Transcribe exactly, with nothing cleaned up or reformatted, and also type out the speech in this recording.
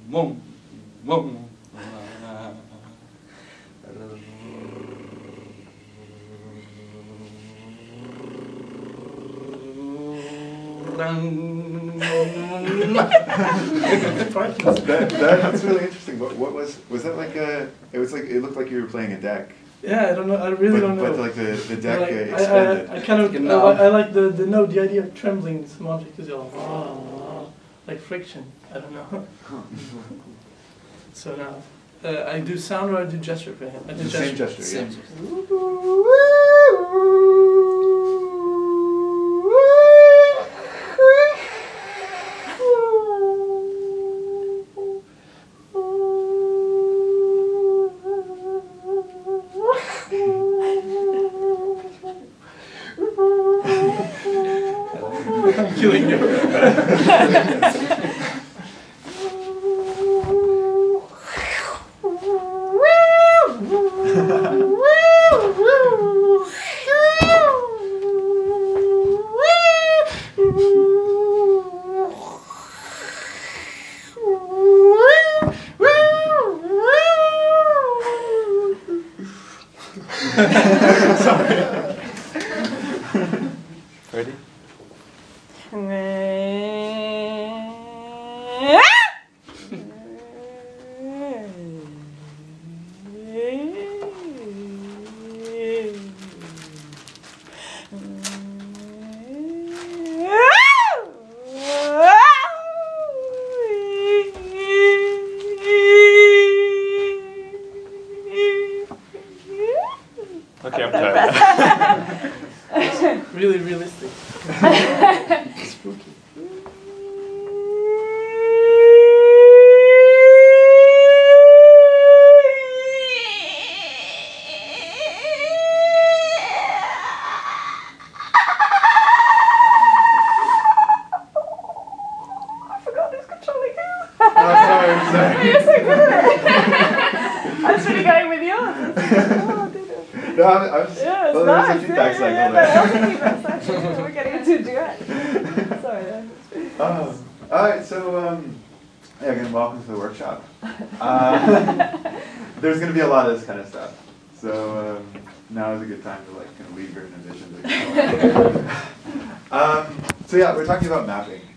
Wong, wong. that, that, that's really interesting. What, what was was that like a? It was like it looked like you were playing a deck. Yeah, I don't know. I really but, don't know. But like the, the deck like, uh, I, expanded. I, I kind of I, No. li- I like the the no the idea of trembling some object because you're like, oh, like friction. I don't know. So now uh, I do sound or I do gesture for him. I do The gesture. same gesture, Same yeah. gesture. I'm killing you. Ready? Okay, I'm tired. Really realistic. Spooky. I forgot who's controlling who. Oh, sorry, I'm sorry. You're so good at it. I was really going with yours. Oh, did it? No, I, I was, Yeah, it's well, nice. there was a feedback yeah, cycle yeah, there. yeah, there was a feedback cycle. We're getting into a duet. Sorry. then. Oh, all right. So, um, yeah, again, welcome to the workshop. Um, there's going to be a lot of this kind of stuff. So um, now is a good time to like kind of leave your inhibitions. um, so yeah, we're talking about mapping,